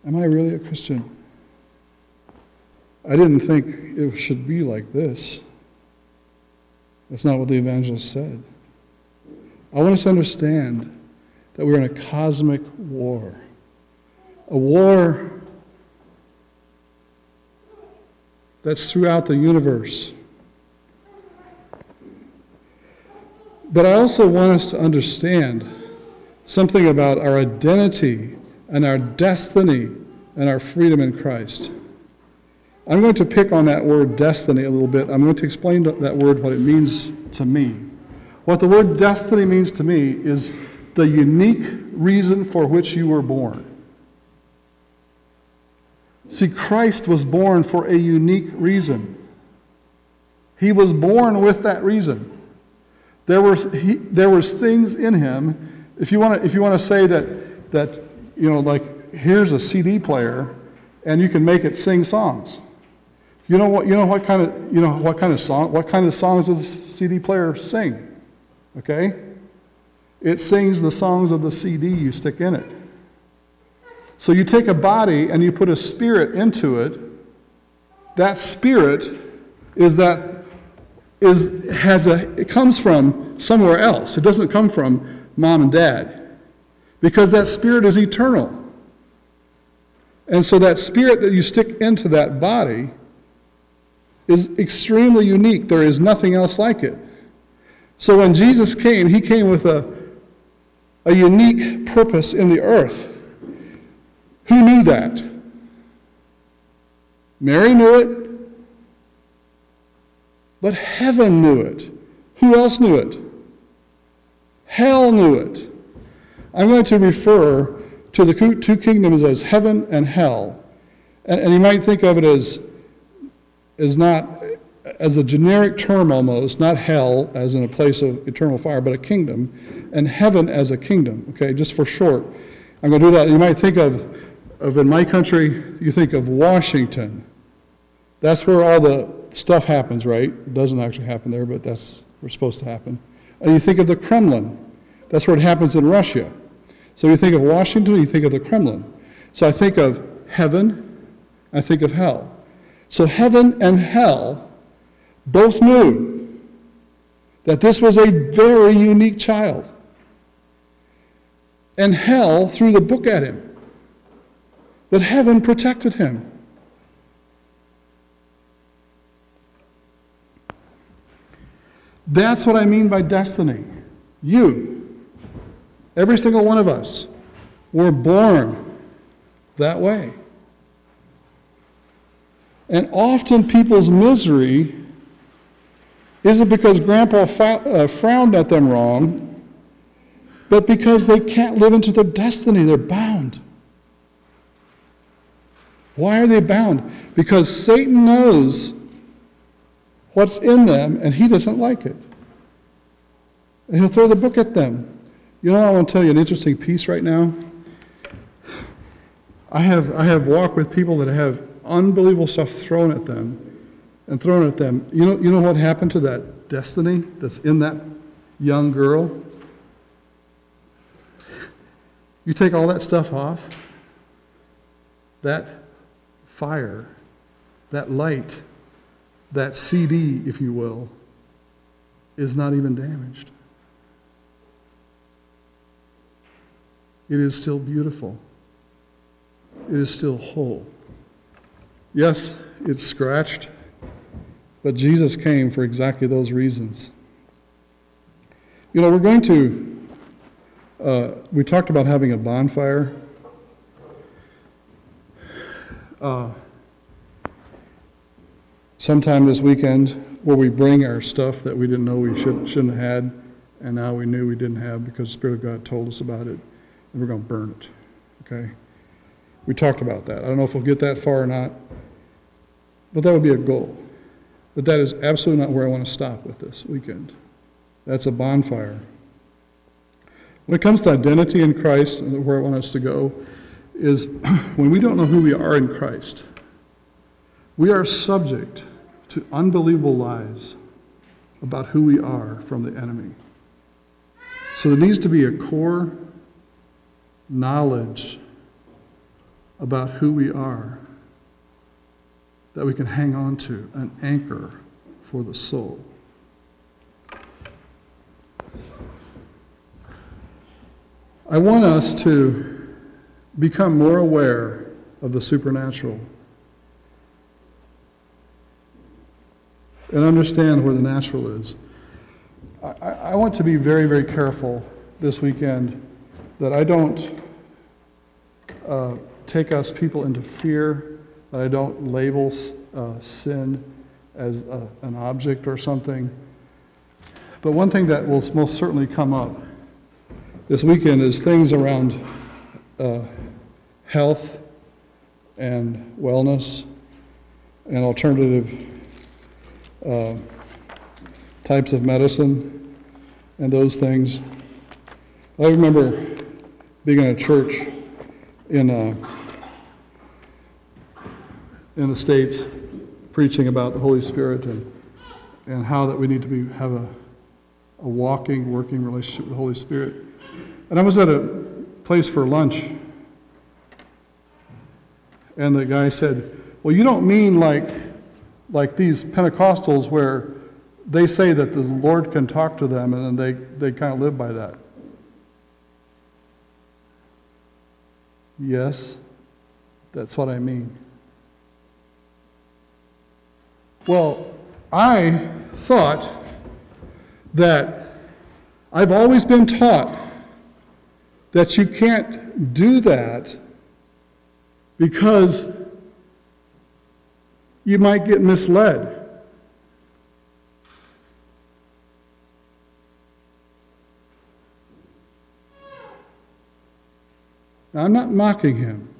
Am I really a Christian? I didn't think it should be like this. That's not what the evangelist said. I want us to understand that we're in a cosmic war. A war that's throughout the universe. But I also want us to understand something about our identity and our destiny and our freedom in Christ. I'm going to pick on that word destiny a little bit. I'm going to explain that word, what it means to me. What the word destiny means to me is the unique reason for which you were born. See, Christ was born for a unique reason. He was born with that reason. There was things in him. If you want to say that like here's a CD player, and you can make it sing songs. What kind of songs does the CD player sing? Okay, it sings the songs of the CD you stick in it. So you take a body and you put a spirit into it. That spirit it comes from somewhere else. It doesn't come from mom and dad, because that spirit is eternal. And so that spirit that you stick into that body is extremely unique. There is nothing else like it. So when Jesus came, he came with a unique purpose in the earth. Who knew that? Mary knew it, but heaven knew it. Who else knew it? Hell knew it. I'm going to refer to the two kingdoms as heaven and hell. And you might think of it as not as a generic term almost, not hell as in a place of eternal fire, but a kingdom, and heaven as a kingdom, okay, just for short. I'm going to do that. You might think of in my country, you think of Washington. That's where all the stuff happens, right? It doesn't actually happen there, but that's where it's supposed to happen. And you think of the Kremlin. That's where it happens in Russia. So you think of Washington, you think of the Kremlin. So I think of heaven, I think of hell. So heaven and hell both knew that this was a very unique child. And hell threw the book at him. But heaven protected him. That's what I mean by destiny. You, every single one of us, were born that way. And often people's misery isn't because Grandpa frowned at them wrong, but because they can't live into their destiny. They're bound. Why are they bound? Because Satan knows what's in them, and he doesn't like it. And he'll throw the book at them. You know, I want to tell you an interesting piece right now. I have walked with people that have unbelievable stuff thrown at them. You know what happened to that destiny that's in that young girl? You take all that stuff off, that fire, that light, that CD, if you will, is not even damaged. It is still beautiful. It is still whole. Yes, it's scratched, but Jesus came for exactly those reasons. You know, we're going to, we talked about having a bonfire. Sometime this weekend, where we bring our stuff that we didn't know we shouldn't have had, and now we knew we didn't have because the Spirit of God told us about it, and we're going to burn it, okay? We talked about that. I don't know if we'll get that far or not, but that would be a goal. But that is absolutely not where I want to stop with this weekend. That's a bonfire. When it comes to identity in Christ, and where I want us to go, is when we don't know who we are in Christ, we are subject to unbelievable lies about who we are from the enemy. So there needs to be a core knowledge about who we are that we can hang on to, an anchor for the soul. I want us to become more aware of the supernatural and understand where the natural is. I want to be very, very careful this weekend that I don't take us people into fear, that I don't label sin as an object or something. But one thing that will most certainly come up this weekend is things around health and wellness and alternative types of medicine and those things. I remember being in a church in the States preaching about the Holy Spirit and how that we need to have a walking, working relationship with the Holy Spirit. And I was at a place for lunch, and the guy said, well, you don't mean like these Pentecostals where they say that the Lord can talk to them and then they kind of live by that. Yes, that's what I mean. Well, I thought that I've always been taught that you can't do that because you might get misled. Now, I'm not mocking him.